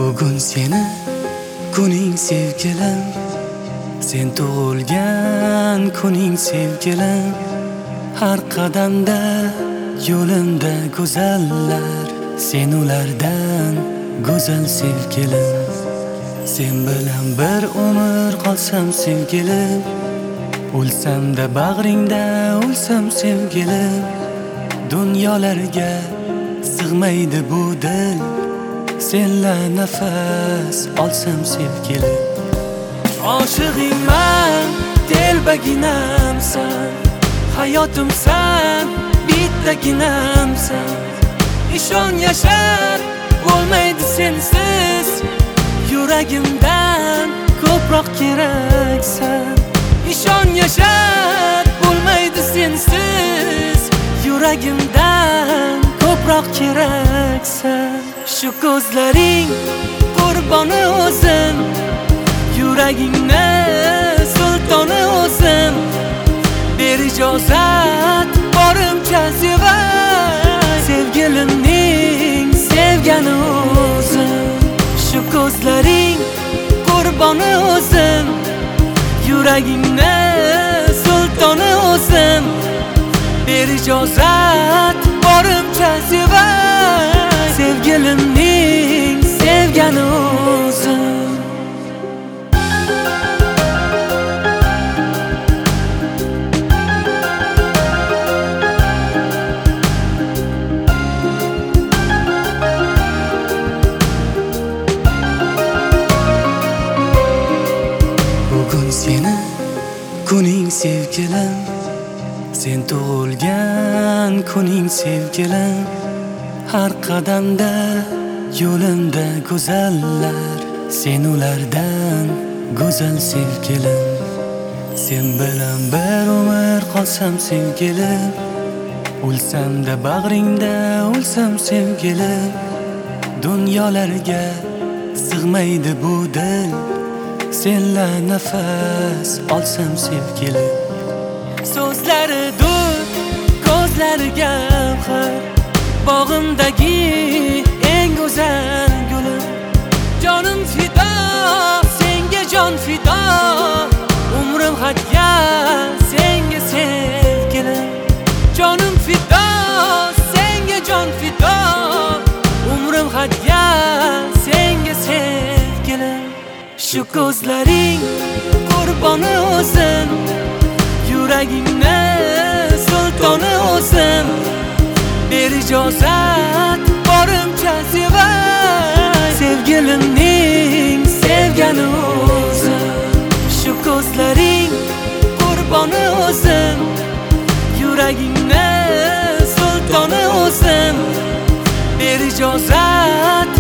Bugun seni kuning sevgilim, sen tug'ilgan kuning sevgilim. Har qadamda yo'limda go'zallar, sen ulardan go'zal sevgilim. Sen bilan bir umr qolsam sevgilim, o'lsam-da bag'ringda o'lsam sevgilim. Dunyolarga sig'maydi bu dil, senla nafas olsam sevgilim. Oshig'ingman, telbaginamsan, hayotimsan, bittaginamsan. Ishon yashar bo'lmaydi sensiz, yuragimdan ko'proq keraksan. Ishon yashar bo'lmaydi sensiz, yuragimdan ko'proq keraksan. Shu ko'zlaring qurboni o'zim, yuragingni sultoni o'zim. Ber ijozat borimcha sevay, sevgilimning sevgani o'zim. Shu ko'zlaring qurboni o'zim, yuragingni sultoni o'zim. Ber ijozat borimcha sevay, sevgilimning sevgani o'zim. Bugun seni kuning sevgilim, sen tug'ilgan kuning sevgilim. Har qadamda yo'limda go'zallar, sen ulardan go'zal sevgilim. Sen bilan bir umr qolsam sevgilim, o'lsam-da bag'ringda o'lsam sevgilim. Dunyolarga sig'maydi bu dil, senla nafas olsam sevgilim. So'zlari dud, ko'zlari gavhar, bog'imdagi eng go'zal gulim. Jonim fido, senga jon fido, umrim hadya senga sevgilim. Jonim fido, senga jon fido, umrim hadya senga sevgilim. Shu ko'zlaring qurboni o'zim, yuragingni sultoni o'zim. Ber ijozat borimcha sevay, sevgilimning sevgani o'zim. Shu ko'zlaring qurboni o'zim, yuragingni sultoni o'zim. Ber ijozat